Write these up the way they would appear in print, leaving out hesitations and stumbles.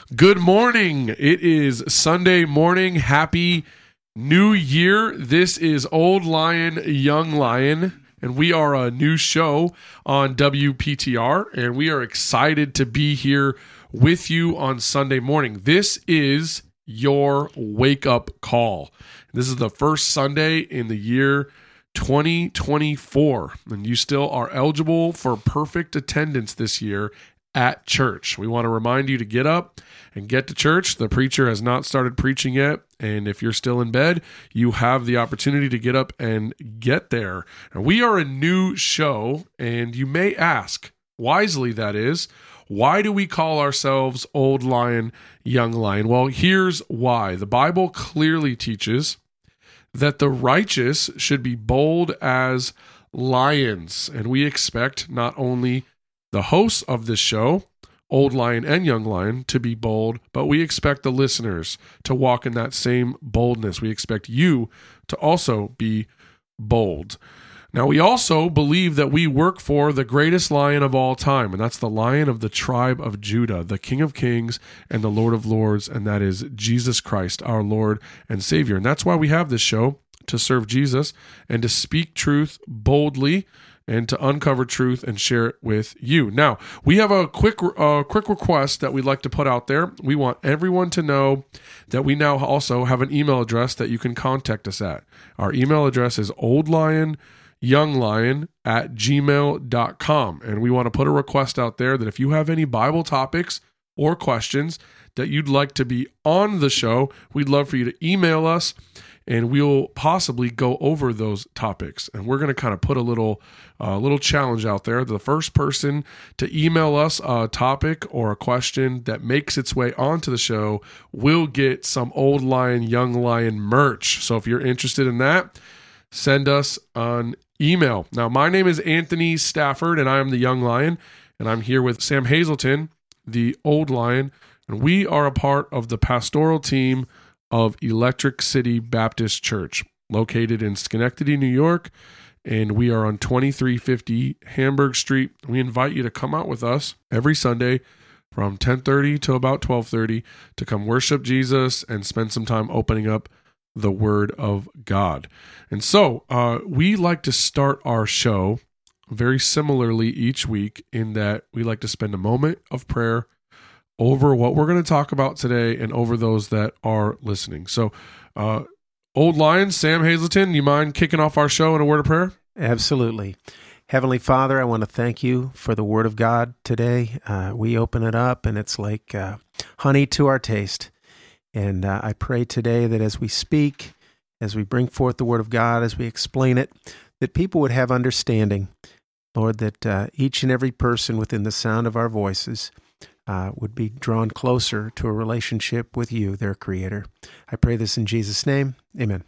Good morning. It is Sunday morning. Happy New Year. This is Old Lion, Young Lion, and we are a new show on WPTR, and we are excited to be here with you on Sunday morning. This is your wake-up call. This is the first Sunday in the year 2024, and you still are eligible for perfect attendance this year at church. We want to remind you to get up and get to church. The preacher has not started preaching yet, and if you're still in bed, you have the opportunity to get up and get there. And we are a new show, and you may ask, wisely that is, why do we call ourselves Old Lion, Young Lion? Well, here's why. The Bible clearly teaches that the righteous should be bold as lions, and we expect not only the hosts of this show, Old Lion and Young Lion, to be bold, but we expect the listeners to walk in that same boldness. We expect you to also be bold. Now, we also believe that we work for the greatest lion of all time, and that's the Lion of the tribe of Judah, the King of Kings and the Lord of Lords, and that is Jesus Christ, our Lord and Savior. And that's why we have this show, to serve Jesus and to speak truth boldly and to uncover truth and share it with you. Now, we have a quick request that we'd like to put out there. We want everyone to know that we now also have an email address that you can contact us at. Our email address is oldlionyounglion@gmail.com. And we want to put a request out there that if you have any Bible topics or questions that you'd like to be on the show, we'd love for you to email us, and we'll possibly go over those topics. And we're going to kind of put a little challenge out there. The first person to email us a topic or a question that makes its way onto the show will get some Old Lion, Young Lion merch. So if you're interested in that, send us an email. Now, my name is Anthony Stafford, and I am the Young Lion, and I'm here with Sam Hazelton, the Old Lion, and we are a part of the pastoral team of Electric City Baptist Church, located in Schenectady, New York, and we are on 2350 Hamburg Street. We invite you to come out with us every Sunday from 10:30 to about 12:30 to come worship Jesus and spend some time opening up the Word of God. And so we like to start our show very similarly each week, in that we like to spend a moment of prayer over what we're going to talk about today and over those that are listening. So, Old Lion, Sam Hazelton, you mind kicking off our show in a word of prayer? Absolutely. Heavenly Father, I want to thank you for the Word of God today. We open it up, and it's like honey to our taste. And I pray today that as we speak, as we bring forth the Word of God, as we explain it, that people would have understanding. Lord, that each and every person within the sound of our voices would be drawn closer to a relationship with you, their Creator. I pray this in Jesus' name. Amen.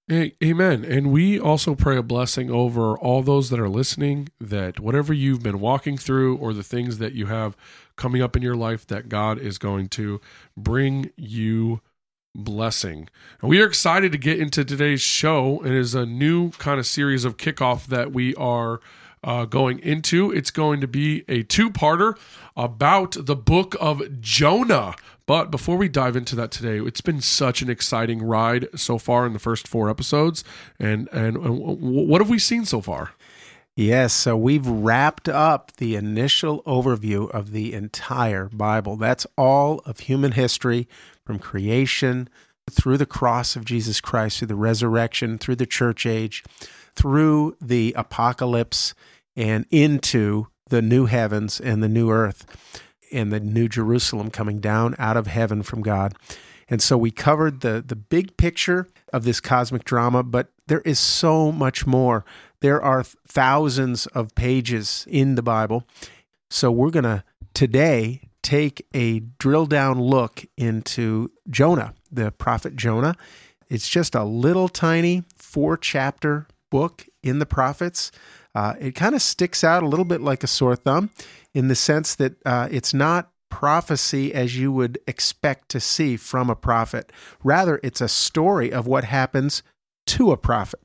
Amen. And we also pray a blessing over all those that are listening, that whatever you've been walking through or the things that you have coming up in your life, that God is going to bring you blessing. And we are excited to get into today's show. It is a new kind of series of kickoff that we are going into. It's going to be a two-parter about the book of Jonah. But before we dive into that today, it's been such an exciting ride so far in the first 4 episodes. And what have we seen so far? Yes, so we've wrapped up the initial overview of the entire Bible. That's all of human history, from creation through the cross of Jesus Christ, through the resurrection, through the church age, through the apocalypse, and into the new heavens and the new earth and the new Jerusalem coming down out of heaven from God. And so we covered the big picture of this cosmic drama, but there is so much more. There are thousands of pages in the Bible. So we're going to today take a drill down look into Jonah, the prophet Jonah. It's just a little tiny 4-chapter book in the prophets. It kind of sticks out a little bit like a sore thumb in the sense that it's not prophecy as you would expect to see from a prophet. Rather, it's a story of what happens to a prophet.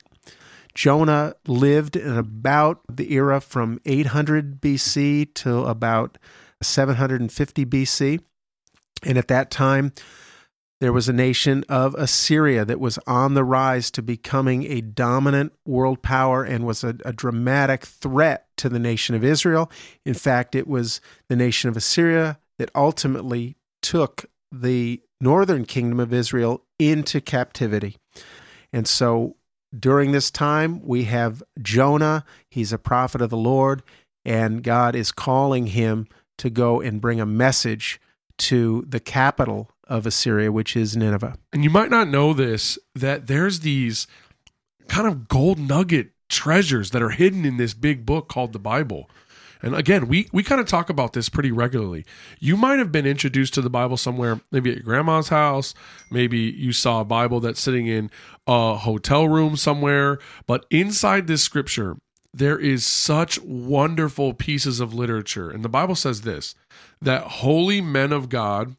Jonah lived in about the era from 800 BC to about 750 BC. And at that time, there was a nation of Assyria that was on the rise to becoming a dominant world power and was a dramatic threat to the nation of Israel. In fact, it was the nation of Assyria that ultimately took the northern kingdom of Israel into captivity. And so during this time, we have Jonah. He's a prophet of the Lord, and God is calling him to go and bring a message to the capital of Assyria, which is Nineveh. And you might not know this, that there's these kind of gold nugget treasures that are hidden in this big book called the Bible. And again, we kind of talk about this pretty regularly. You might have been introduced to the Bible somewhere, maybe at your grandma's house. Maybe you saw a Bible that's sitting in a hotel room somewhere. But inside this scripture, there is such wonderful pieces of literature. And the Bible says this, that holy men of God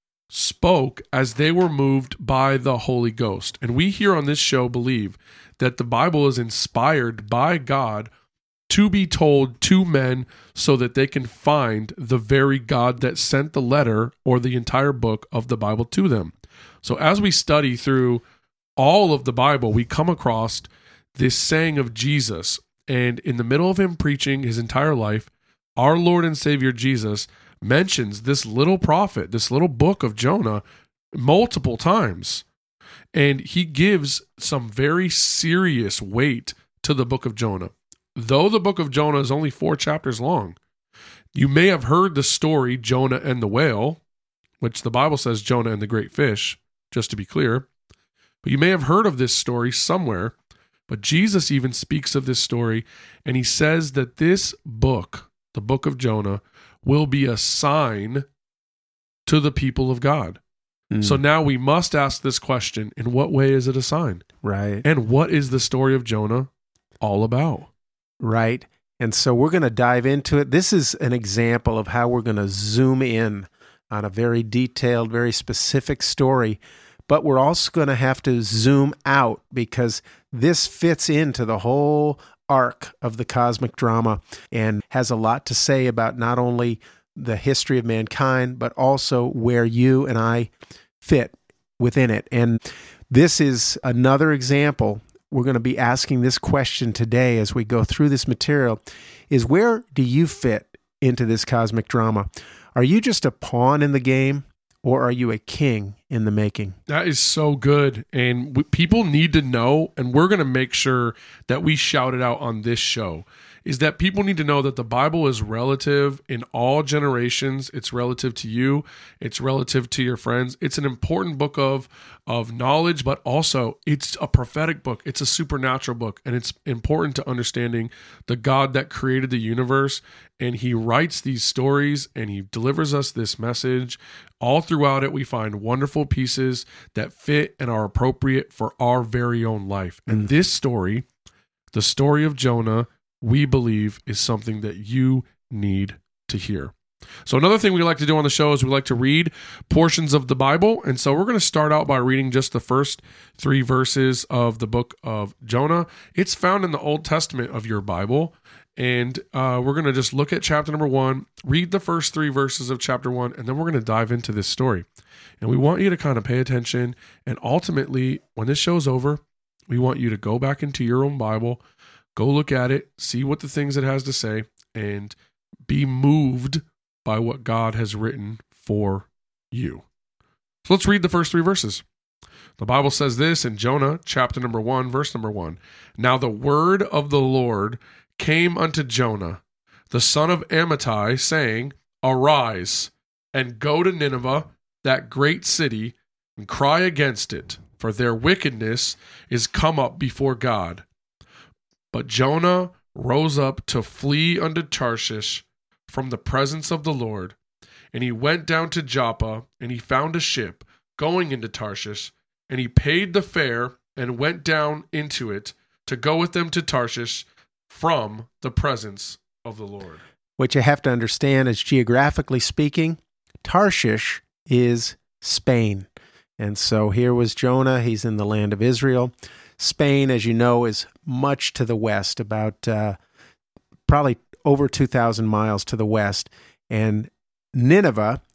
spoke as they were moved by the Holy Ghost. And we here on this show believe that the Bible is inspired by God to be told to men so that they can find the very God that sent the letter or the entire book of the Bible to them. So as we study through all of the Bible, we come across this saying of Jesus. And in the middle of him preaching his entire life, our Lord and Savior Jesus mentions this little prophet, this little book of Jonah, multiple times. And he gives some very serious weight to the book of Jonah. Though the book of Jonah is only 4 chapters long, you may have heard the story Jonah and the whale, which the Bible says Jonah and the great fish, just to be clear. But you may have heard of this story somewhere. But Jesus even speaks of this story, and he says that this book, the book of Jonah, will be a sign to the people of God. So now we must ask this question, in what way is it a sign? Right. And what is the story of Jonah all about? Right. And so we're going to dive into it. This is an example of how we're going to zoom in on a very detailed, very specific story. But we're also going to have to zoom out because this fits into the whole arc of the cosmic drama and has a lot to say about not only the history of mankind, but also where you and I fit within it. And this is another example. We're going to be asking this question today as we go through this material, is where do you fit into this cosmic drama? Are you just a pawn in the game? Or are you a king in the making? That is so good. And people need to know, and we're going to make sure that we shout it out on this show, is that people need to know that the Bible is relative in all generations. It's relative to you. It's relative to your friends. It's an important book of knowledge, but also it's a prophetic book. It's a supernatural book, and it's important to understanding the God that created the universe, and he writes these stories, and he delivers us this message. All throughout it, we find wonderful pieces that fit and are appropriate for our very own life. And this story, the story of Jonah, we believe is something that you need to hear. So another thing we like to do on the show is we like to read portions of the Bible. And so we're going to start out by reading just the first 3 verses of the book of Jonah. It's found in the Old Testament of your Bible. And we're going to just look at chapter number 1, read the first 3 verses of chapter 1, and then we're going to dive into this story. And we want you to kind of pay attention. And ultimately, when this show's over, we want you to go back into your own Bible, go look at it, see what the things it has to say, and be moved by what God has written for you. So let's read the first 3 verses. The Bible says this in Jonah, chapter number 1, verse number 1. Now the word of the Lord came unto Jonah, the son of Amittai, saying, Arise, and go to Nineveh, that great city, and cry against it, for their wickedness is come up before God. But Jonah rose up to flee unto Tarshish from the presence of the Lord, and he went down to Joppa, and he found a ship going into Tarshish, and he paid the fare and went down into it to go with them to Tarshish from the presence of the Lord. What you have to understand is, geographically speaking, Tarshish is Spain. And so here was Jonah. He's in the land of Israel. Spain, as you know, is much to the west, about probably over 2,000 miles to the west. And Nineveh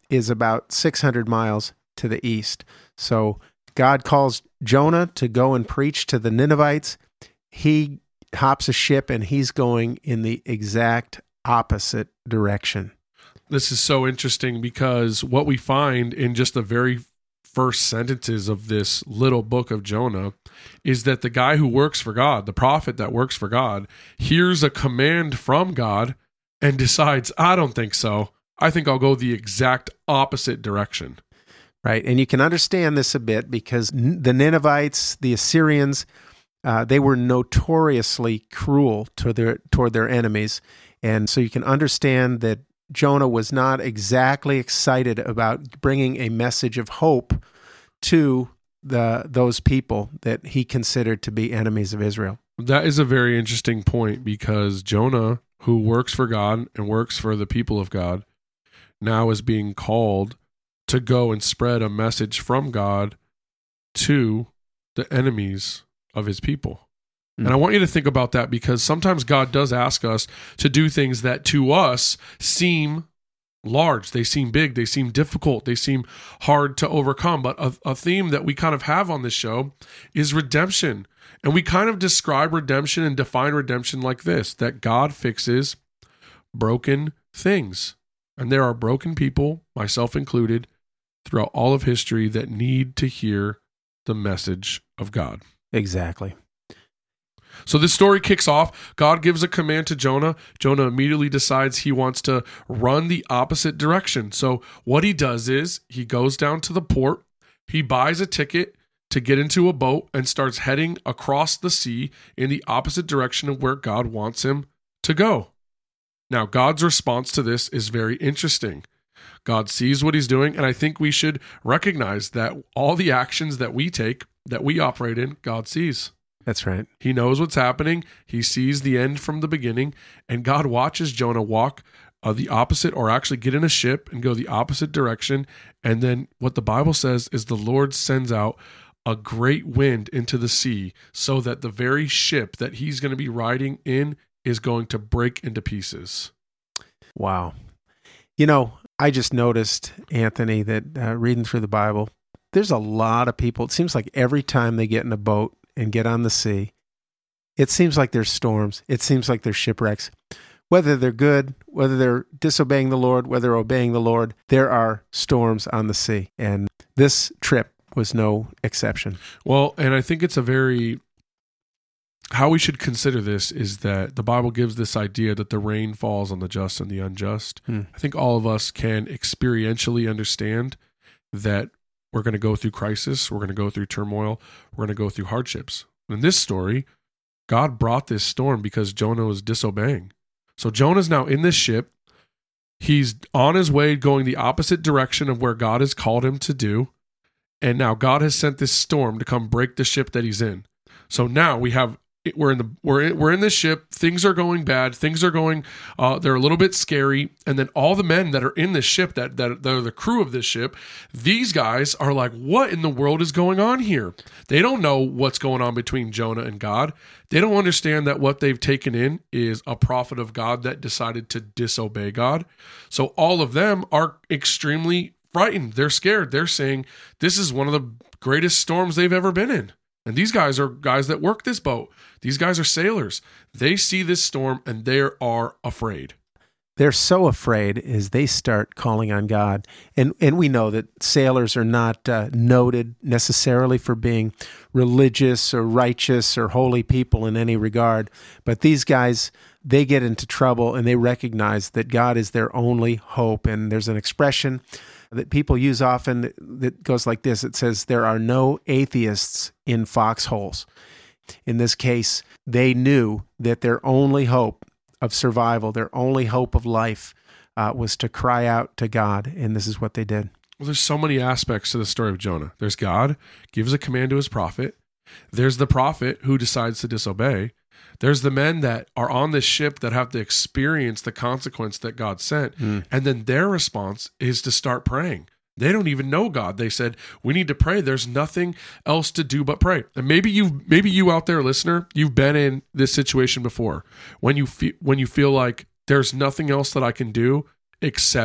is about 600 miles to the east. So God calls Jonah to go and preach to the Ninevites. He hops a ship and he's going in the exact opposite direction. This is so interesting because what we find in just the very first sentences of this little book of Jonah is that the guy who works for God, the prophet that works for God, hears a command from God and decides, I don't think so. I think I'll go the exact opposite direction. Right. And you can understand this a bit because the Ninevites, the Assyrians, they were notoriously cruel toward their enemies. And so you can understand that Jonah was not exactly excited about bringing a message of hope to those people that he considered to be enemies of Israel. That is a very interesting point because Jonah, who works for God and works for the people of God, now is being called to go and spread a message from God to the enemies of his people. And I want you to think about that because sometimes God does ask us to do things that to us seem large. They seem big. They seem difficult. They seem hard to overcome. But a theme that we kind of have on this show is redemption. And we kind of describe redemption and define redemption like this, that God fixes broken things. And there are broken people, myself included, throughout all of history that need to hear the message of God. Exactly. So this story kicks off. God gives a command to Jonah. Jonah immediately decides he wants to run the opposite direction. So what he does is he goes down to the port. He buys a ticket to get into a boat and starts heading across the sea in the opposite direction of where God wants him to go. Now, God's response to this is very interesting. God sees what he's doing, and I think we should recognize that all the actions that we take, that we operate in, God sees. That's right. He knows what's happening. He sees the end from the beginning, and God watches Jonah walk the opposite, or actually get in a ship and go the opposite direction. And then what the Bible says is the Lord sends out a great wind into the sea so that the very ship that he's going to be riding in is going to break into pieces. Wow. You know, I just noticed, Anthony, that reading through the Bible, there's a lot of people. It seems like every time they get in a boat and get on the sea, it seems like there's storms. It seems like there's shipwrecks. Whether they're good, whether they're disobeying the Lord, whether they're obeying the Lord, there are storms on the sea. And this trip was no exception. Well, and I think it's how we should consider this is that the Bible gives this idea that the rain falls on the just and the unjust. I think all of us can experientially understand that we're going to go through crisis, we're going to go through turmoil, we're going to go through hardships. In this story, God brought this storm because Jonah was disobeying. So Jonah's now in this ship. He's on his way going the opposite direction of where God has called him to do. And now God has sent this storm to come break the ship that he's in. So now we're in this ship. Things are going bad. Things are going. They're a little bit scary. And then all the men that are in this ship, that are the crew of this ship, these guys are like, "What in the world is going on here?" They don't know what's going on between Jonah and God. They don't understand that what they've taken in is a prophet of God that decided to disobey God. So all of them are extremely frightened. They're scared. They're saying this is one of the greatest storms they've ever been in. And these guys are guys that work this boat. These guys are sailors. They see this storm and they are afraid. They're so afraid as they start calling on God. And we know that sailors are not noted necessarily for being religious or righteous or holy people in any regard. But these guys, they get into trouble and they recognize that God is their only hope. And there's an expression that people use often that goes like this. It says, there are no atheists in foxholes. In this case, they knew that their only hope of survival, their only hope of life was to cry out to God, and this is what they did. Well, there's so many aspects to the story of Jonah. There's God, gives a command to his prophet. There's the prophet who decides to disobey. There's the men that are on this ship that have to experience the consequence that God sent. And then their response is to start praying. They don't even know God. They said, we need to pray. There's nothing else to do but pray. And maybe you out there, listener, you've been in this situation before when you feel like there's nothing else that I can do except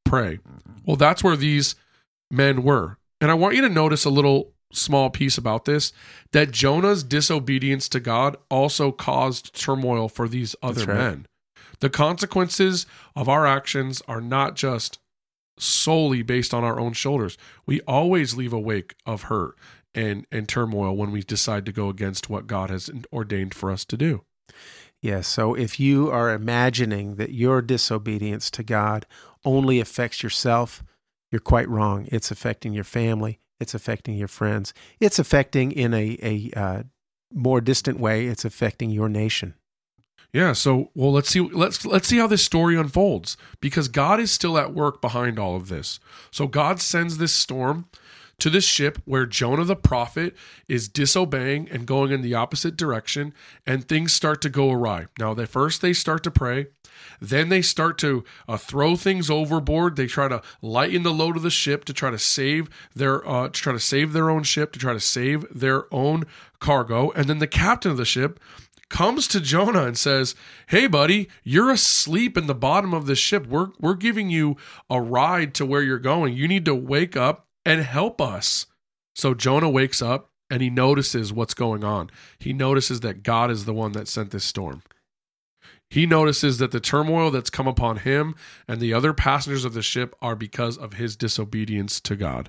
pray. Well, that's where these men were. And I want you to notice a little small piece about this, that Jonah's disobedience to God also caused turmoil for these other men. The consequences of our actions are not just solely based on our own shoulders. We always leave a wake of hurt and turmoil when we decide to go against what God has ordained for us to do. Yeah, so if you are imagining that your disobedience to God only affects yourself, you're quite wrong. It's affecting your family. It's affecting your friends. It's affecting, in a more distant way, it's affecting your nation. Yeah, so let's see how this story unfolds, because God is still at work behind all of this. So God sends this storm to this ship where Jonah the prophet is disobeying and going in the opposite direction, and things start to go awry. Now, they start to pray. Then they start to throw things overboard. They try to lighten the load of the ship to try to save their own ship, to try to save their own cargo. And then the captain of the ship comes to Jonah and says, "Hey, buddy, you're asleep in the bottom of the ship. We're giving you a ride to where you're going. You need to wake up and help us." So Jonah wakes up and he notices what's going on. He notices that God is the one that sent this storm. He notices that the turmoil that's come upon him and the other passengers of the ship are because of his disobedience to God.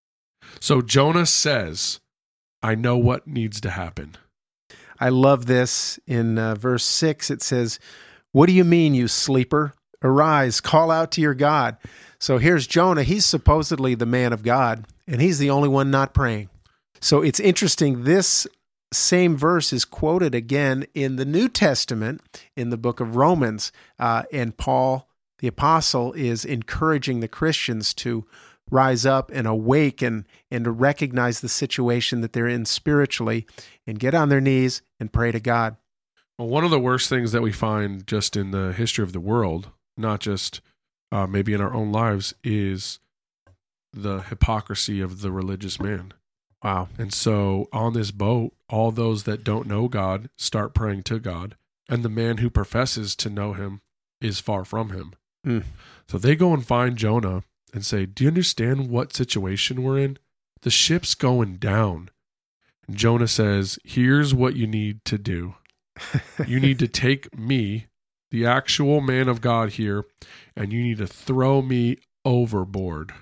So Jonah says, "I know what needs to happen." I love this. In verse 6, it says, "What do you mean, you sleeper? Arise, call out to your God." So here's Jonah. He's supposedly the man of God, and he's the only one not praying. So it's interesting. This same verse is quoted again in the New Testament in the book of Romans, and Paul, the apostle, is encouraging the Christians to rise up and awake and to recognize the situation that they're in spiritually and get on their knees and pray to God. Well, one of the worst things that we find just in the history of the world, not just maybe in our own lives, is the hypocrisy of the religious man. Wow. And so on this boat, all those that don't know God start praying to God, and the man who professes to know him is far from him. So they go and find Jonah and say, "Do you understand what situation we're in? The ship's going down." And Jonah says, "Here's what you need to do. You need to take me, the actual man of God here, and you need to throw me overboard."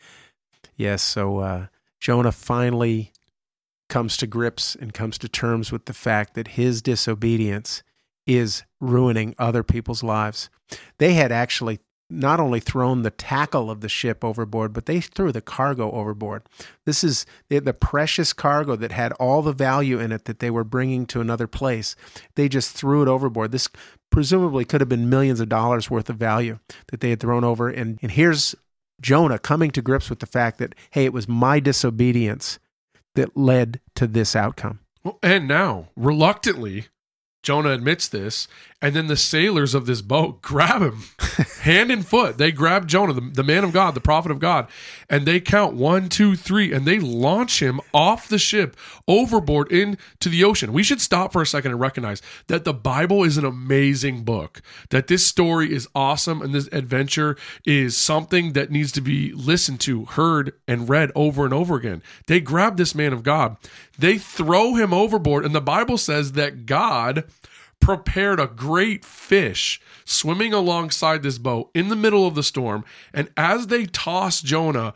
Yes, so Jonah finally comes to grips and comes to terms with the fact that his disobedience is ruining other people's lives. They had actually not only thrown the tackle of the ship overboard, but they threw the cargo overboard. This is the precious cargo that had all the value in it that they were bringing to another place. They just threw it overboard. This presumably could have been millions of dollars worth of value that they had thrown over. And here's Jonah coming to grips with the fact that, hey, it was my disobedience that led to this outcome. Well, and now, reluctantly, Jonah admits this, and then the sailors of this boat grab him hand and foot. They grab Jonah, the man of God, the prophet of God, and they count 1, 2, 3, and they launch him off the ship overboard into the ocean. We should stop for a second and recognize that the Bible is an amazing book, that this story is awesome, and this adventure is something that needs to be listened to, heard, and read over and over again. They grab this man of God. They throw him overboard, and the Bible says that God prepared a great fish swimming alongside this boat in the middle of the storm. And as they toss Jonah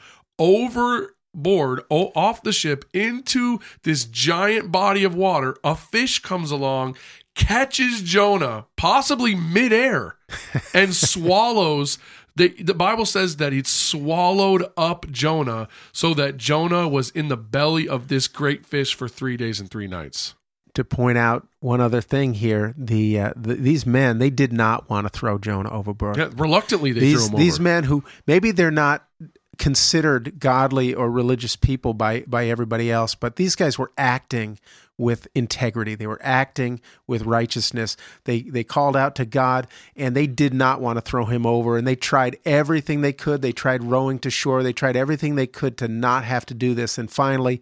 overboard, off the ship into this giant body of water, a fish comes along, catches Jonah, possibly midair, and swallows. The Bible says that it swallowed up Jonah, so that Jonah was in the belly of this great fish for 3 days and 3 nights. To point out one other thing here, these men, they did not want to throw Jonah overboard. Yeah, reluctantly they threw him over. These men who maybe they're not considered godly or religious people by everybody else, but these guys were acting with integrity. They were acting with righteousness. They called out to God, and they did not want to throw him over, and they tried everything they could. They tried rowing to shore. They tried everything they could to not have to do this, and finally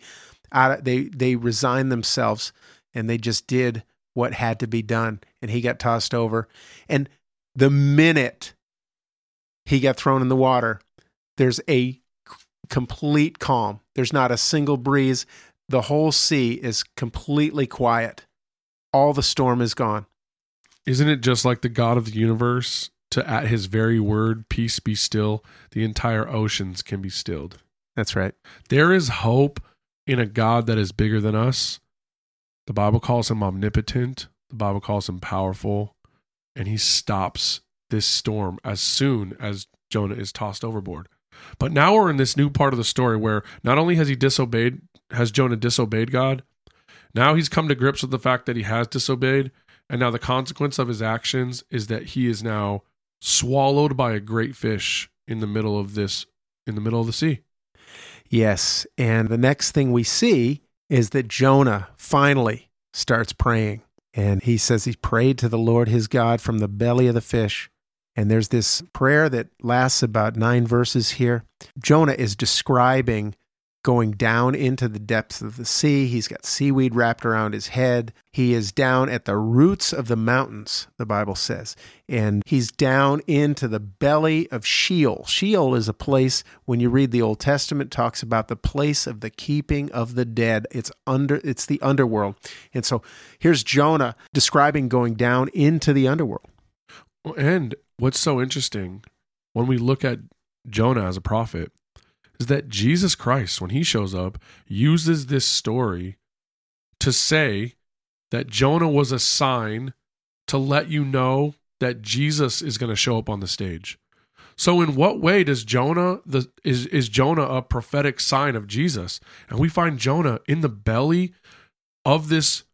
they resigned themselves, and they just did what had to be done, and he got tossed over. And the minute he got thrown in the water, there's a complete calm. There's not a single breeze. The whole sea is completely quiet. All the storm is gone. Isn't it just like the God of the universe, to at his very word, peace be still, the entire oceans can be stilled? That's right. There is hope in a God that is bigger than us. The Bible calls him omnipotent. The Bible calls him powerful. And he stops this storm as soon as Jonah is tossed overboard. But now we're in this new part of the story where not only has Jonah disobeyed God, now he's come to grips with the fact that he has disobeyed. And now the consequence of his actions is that he is now swallowed by a great fish in the middle of the sea. Yes. And the next thing we see is that Jonah finally starts praying. And he says he prayed to the Lord his God from the belly of the fish. And there's this prayer that lasts about 9 verses here. Jonah is describing going down into the depths of the sea. He's got seaweed wrapped around his head. He is down at the roots of the mountains, the Bible says. And he's down into the belly of Sheol. Sheol is a place, when you read the Old Testament, talks about the place of the keeping of the dead. It's the underworld. And so here's Jonah describing going down into the underworld. And what's so interesting when we look at Jonah as a prophet is that Jesus Christ, when he shows up, uses this story to say that Jonah was a sign to let you know that Jesus is going to show up on the stage. So in what way does is Jonah a prophetic sign of Jesus? And we find Jonah in the belly of this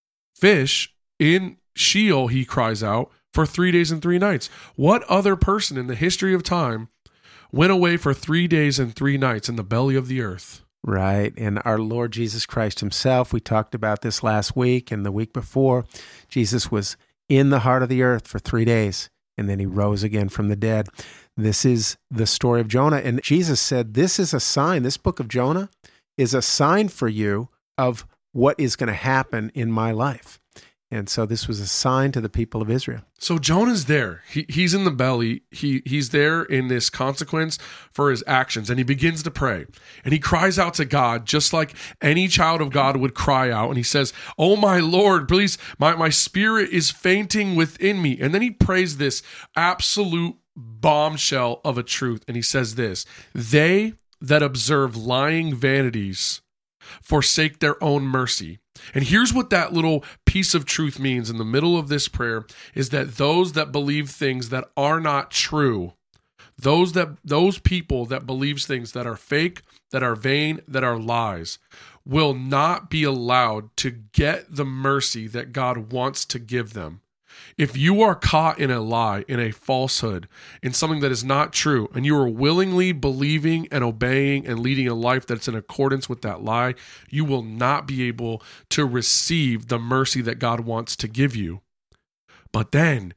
fish in Sheol, he cries out, for 3 days and 3 nights. What other person in the history of time went away for 3 days and 3 nights in the belly of the earth? Right. And our Lord Jesus Christ himself, we talked about this last week and the week before. Jesus was in the heart of the earth for 3 days, and then he rose again from the dead. This is the story of Jonah. And Jesus said, this is a sign. This book of Jonah is a sign for you of what is going to happen in my life. And so this was a sign to the people of Israel. So Jonah's there. He's in the belly. He's there in this consequence for his actions. And he begins to pray. And he cries out to God just like any child of God would cry out. And he says, oh my Lord, please, my spirit is fainting within me. And then he prays this absolute bombshell of a truth. And he says this: they that observe lying vanities forsake their own mercy. And here's what that little piece of truth means in the middle of this prayer is that those that believe things that are not true, those people that believes things that are fake, that are vain, that are lies, will not be allowed to get the mercy that God wants to give them. If you are caught in a lie, in a falsehood, in something that is not true, and you are willingly believing and obeying and leading a life that's in accordance with that lie, you will not be able to receive the mercy that God wants to give you. But then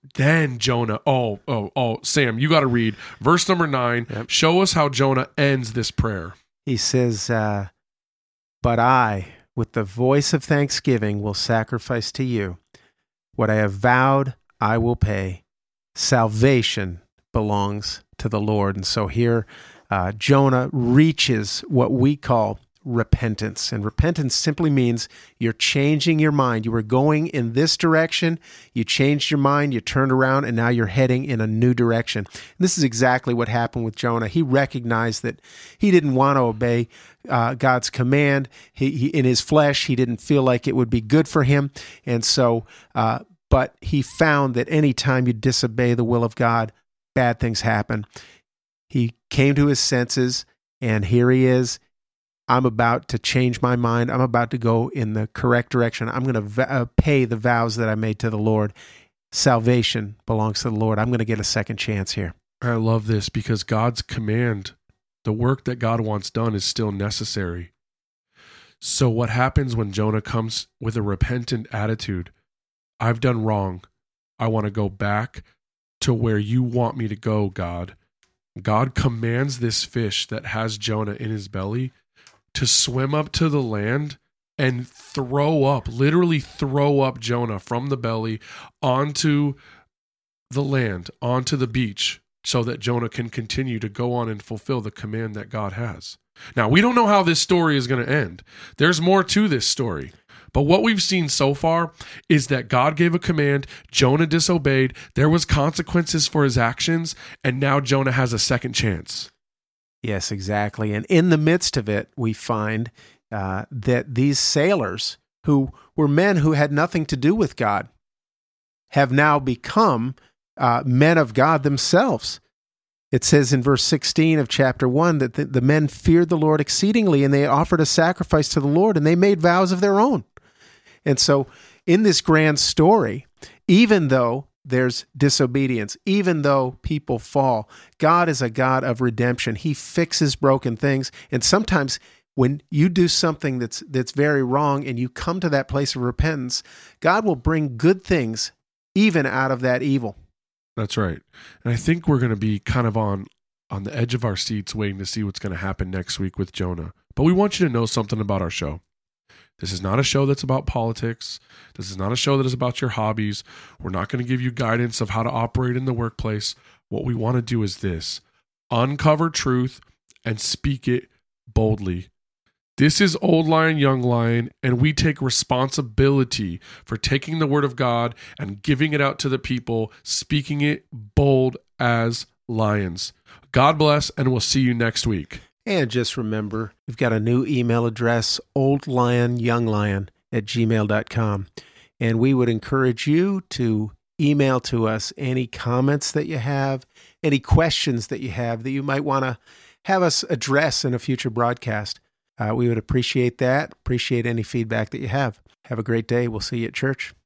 Jonah, Sam, you got to read verse number 9. Yep. Show us how Jonah ends this prayer. He says, but I, with the voice of thanksgiving, will sacrifice to you. What I have vowed, I will pay. Salvation belongs to the Lord. And so here, Jonah reaches what we call repentance. And repentance simply means you're changing your mind. You were going in this direction, you changed your mind, you turned around, and now you're heading in a new direction. And this is exactly what happened with Jonah. He recognized that he didn't want to obey God's command. He in his flesh, he didn't feel like it would be good for him. And so, but he found that any time you disobey the will of God, bad things happen. He came to his senses, and here he is. I'm about to change my mind. I'm about to go in the correct direction. I'm going to pay the vows that I made to the Lord. Salvation belongs to the Lord. I'm going to get a second chance here. I love this because God's command, the work that God wants done, is still necessary. So what happens when Jonah comes with a repentant attitude? I've done wrong. I want to go back to where you want me to go, God. God commands this fish that has Jonah in his belly to swim up to the land and literally throw up Jonah from the belly onto the land, onto the beach, so that Jonah can continue to go on and fulfill the command that God has. Now, we don't know how this story is going to end. There's more to this story. But what we've seen so far is that God gave a command, Jonah disobeyed, there was consequences for his actions, and now Jonah has a second chance. Yes, exactly. And in the midst of it, we find that these sailors, who were men who had nothing to do with God, have now become men of God themselves. It says in verse 16 of chapter 1 that the men feared the Lord exceedingly, and they offered a sacrifice to the Lord, and they made vows of their own. And so in this grand story, even though there's disobedience, even though people fall, God is a God of redemption. He fixes broken things. And sometimes when you do something that's very wrong and you come to that place of repentance, God will bring good things even out of that evil. That's right. And I think we're going to be kind of on the edge of our seats waiting to see what's going to happen next week with Jonah. But we want you to know something about our show. This is not a show that's about politics. This is not a show that is about your hobbies. We're not going to give you guidance of how to operate in the workplace. What we want to do is this: uncover truth and speak it boldly. This is Old Lion, Young Lion, and we take responsibility for taking the word of God and giving it out to the people, speaking it bold as lions. God bless, and we'll see you next week. And just remember, we've got a new email address, oldlionyounglion@gmail.com. And we would encourage you to email to us any comments that you have, any questions that you have that you might want to have us address in a future broadcast. We would appreciate that, appreciate any feedback that you have. Have a great day. We'll see you at church.